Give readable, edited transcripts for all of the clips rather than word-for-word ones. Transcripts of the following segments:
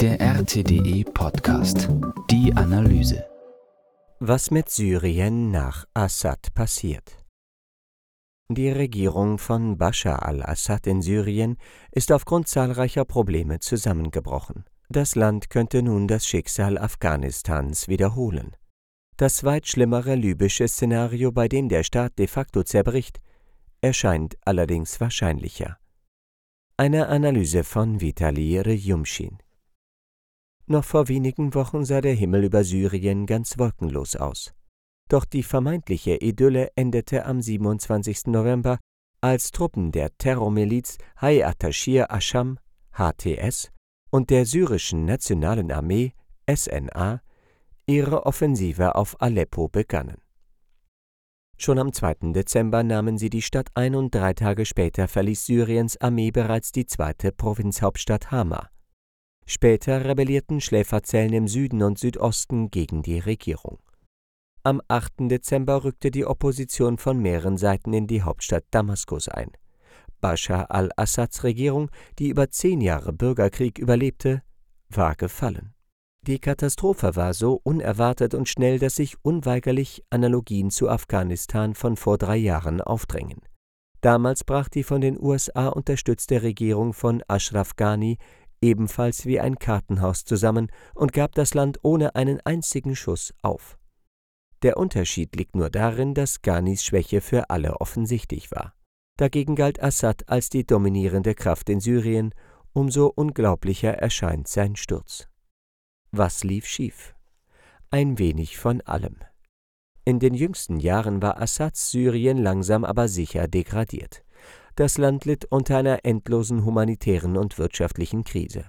Der RTDE Podcast. Die Analyse. Was mit Syrien nach Assad passiert. Die Regierung von Bashar al-Assad in Syrien ist aufgrund zahlreicher Probleme zusammengebrochen. Das Land könnte nun das Schicksal Afghanistans wiederholen. Das weit schlimmere libysche Szenario, bei dem der Staat de facto zerbricht, erscheint allerdings wahrscheinlicher. Eine Analyse von Vitali Rejumshin. Noch vor wenigen Wochen sah der Himmel über Syrien ganz wolkenlos aus. Doch die vermeintliche Idylle endete am 27. November, als Truppen der Terrormiliz Hayat Tahrir Ascham (HTS) und der syrischen Nationalen Armee SNA ihre Offensive auf Aleppo begannen. Schon am 2. Dezember nahmen sie die Stadt ein und 3 Tage später verließ Syriens Armee bereits die zweite Provinzhauptstadt Hama. Später rebellierten Schläferzellen im Süden und Südosten gegen die Regierung. Am 8. Dezember rückte die Opposition von mehreren Seiten in die Hauptstadt Damaskus ein. Bashar al-Assads Regierung, die über 10 Jahre Bürgerkrieg überlebte, war gefallen. Die Katastrophe war so unerwartet und schnell, dass sich unweigerlich Analogien zu Afghanistan von vor 3 Jahren aufdrängen. Damals brach die von den USA unterstützte Regierung von Ashraf Ghani ebenfalls wie ein Kartenhaus zusammen und gab das Land ohne einen einzigen Schuss auf. Der Unterschied liegt nur darin, dass Ghanis Schwäche für alle offensichtlich war. Dagegen galt Assad als die dominierende Kraft in Syrien, umso unglaublicher erscheint sein Sturz. Was lief schief? Ein wenig von allem. In den jüngsten Jahren war Assads Syrien langsam aber sicher degradiert. Das Land litt unter einer endlosen humanitären und wirtschaftlichen Krise.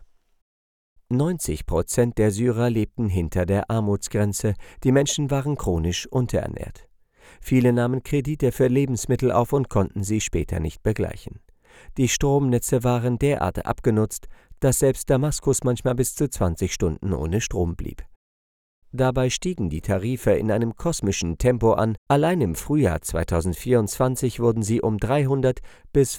90% der Syrer lebten hinter der Armutsgrenze, die Menschen waren chronisch unterernährt. Viele nahmen Kredite für Lebensmittel auf und konnten sie später nicht begleichen. Die Stromnetze waren derart abgenutzt, dass selbst Damaskus manchmal bis zu 20 Stunden ohne Strom blieb. Dabei stiegen die Tarife in einem kosmischen Tempo an, allein im Frühjahr 2024 wurden sie um 300 bis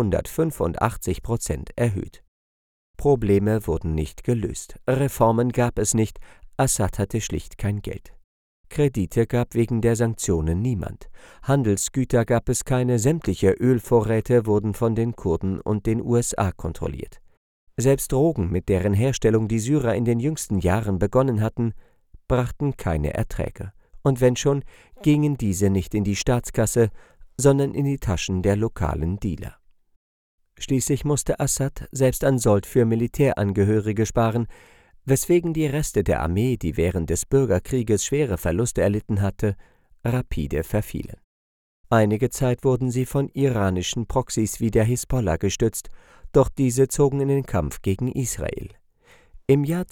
585% erhöht. Probleme wurden nicht gelöst, Reformen gab es nicht, Assad hatte schlicht kein Geld. Kredite gab wegen der Sanktionen niemand, Handelsgüter gab es keine, sämtliche Ölvorräte wurden von den Kurden und den USA kontrolliert. Selbst Drogen, mit deren Herstellung die Syrer in den jüngsten Jahren begonnen hatten, brachten keine Erträge, und wenn schon, gingen diese nicht in die Staatskasse, sondern in die Taschen der lokalen Dealer. Schließlich musste Assad selbst an Sold für Militärangehörige sparen, weswegen die Reste der Armee, die während des Bürgerkrieges schwere Verluste erlitten hatte, rapide verfielen. Einige Zeit wurden sie von iranischen Proxys wie der Hisbollah gestützt, doch diese zogen in den Kampf gegen Israel. Im Jahr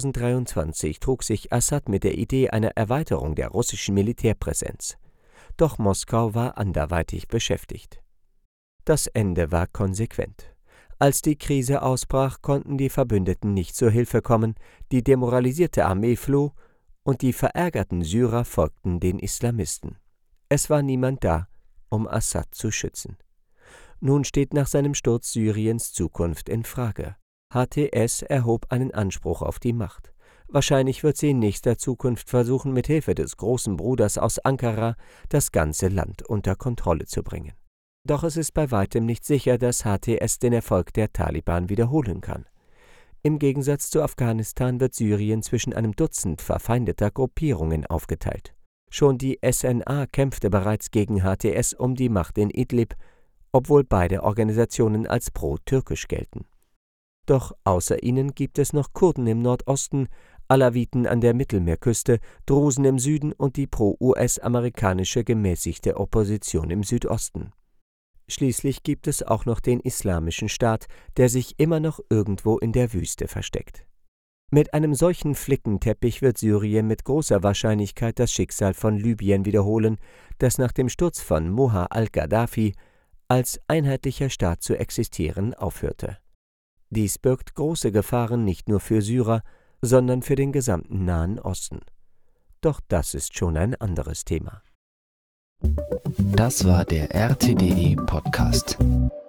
2023 trug sich Assad mit der Idee einer Erweiterung der russischen Militärpräsenz. Doch Moskau war anderweitig beschäftigt. Das Ende war konsequent. Als die Krise ausbrach, konnten die Verbündeten nicht zur Hilfe kommen, die demoralisierte Armee floh und die verärgerten Syrer folgten den Islamisten. Es war niemand da, um Assad zu schützen. Nun steht nach seinem Sturz Syriens Zukunft in Frage. HTS erhob einen Anspruch auf die Macht. Wahrscheinlich wird sie in nächster Zukunft versuchen, mit Hilfe des großen Bruders aus Ankara das ganze Land unter Kontrolle zu bringen. Doch es ist bei weitem nicht sicher, dass HTS den Erfolg der Taliban wiederholen kann. Im Gegensatz zu Afghanistan wird Syrien zwischen einem Dutzend verfeindeter Gruppierungen aufgeteilt. Schon die SNA kämpfte bereits gegen HTS um die Macht in Idlib, obwohl beide Organisationen als pro-türkisch gelten. Doch außer ihnen gibt es noch Kurden im Nordosten, Alawiten an der Mittelmeerküste, Drusen im Süden und die pro-US-amerikanische gemäßigte Opposition im Südosten. Schließlich gibt es auch noch den Islamischen Staat, der sich immer noch irgendwo in der Wüste versteckt. Mit einem solchen Flickenteppich wird Syrien mit großer Wahrscheinlichkeit das Schicksal von Libyen wiederholen, das nach dem Sturz von Muammar al-Gaddafi als einheitlicher Staat zu existieren aufhörte. Dies birgt große Gefahren nicht nur für Syrer, sondern für den gesamten Nahen Osten. Doch das ist schon ein anderes Thema. Das war der RTDE Podcast.